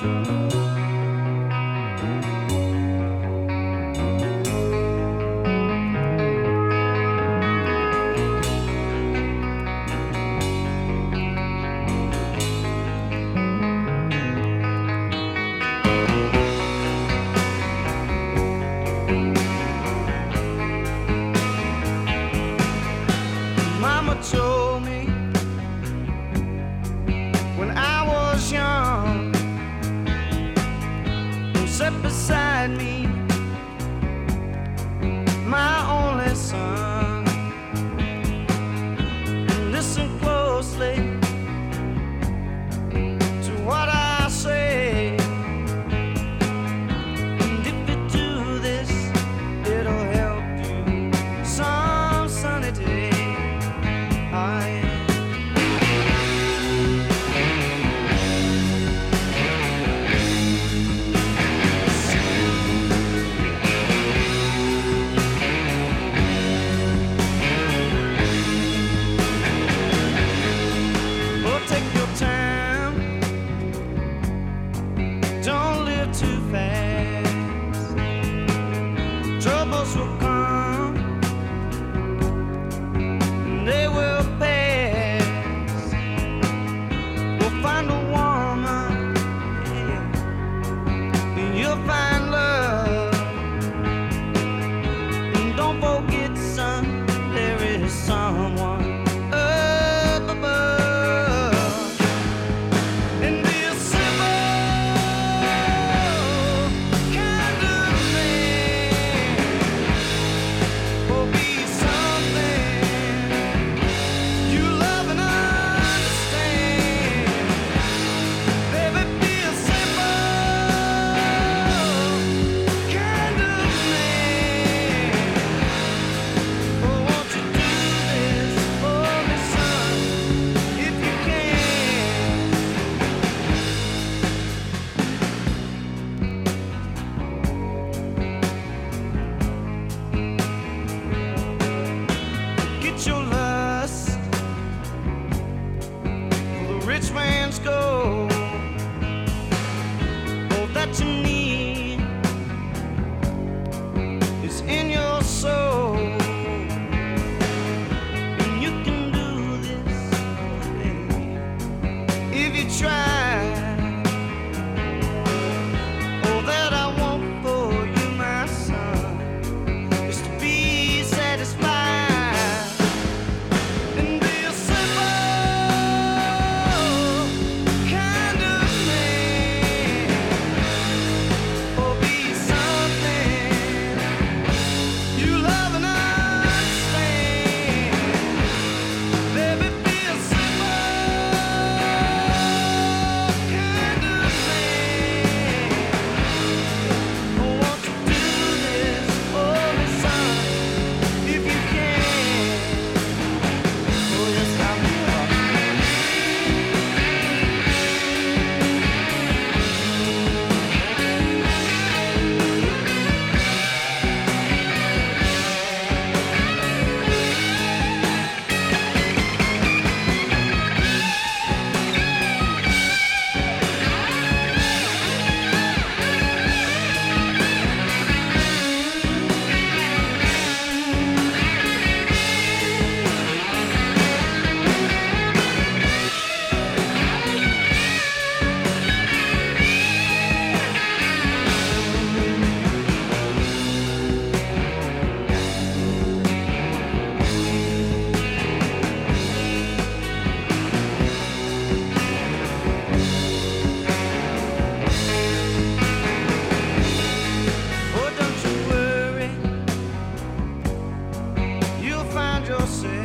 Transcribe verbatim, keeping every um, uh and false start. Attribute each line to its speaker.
Speaker 1: Mama told me when I was young, who sat beside me, my only son, and listen closely to what I say. And if you do this, it'll help you some sunny day. I oh, take your time, don't live too fast. Troubles will come, and they will pass. We'll find a woman, yeah, and you'll find love. And don't forget, son, there is someone up above. And be a simple kind of man, or be something you love and understand. Baby, be a simple kind of man. Oh, won't you do this for me, son, if you can? Get your lust for the rich man's gold. All that you need is in your soul. And you can do this, babe, if you try. All that I want for you, my son, is to be satisfied. And be a simple kind of man, or be something you love and understand. Baby, be a simple kind of man. Oh, won't you do this for me, son, if you can? Oh, yes, I will. Oh, don't you worry, you'll find yourself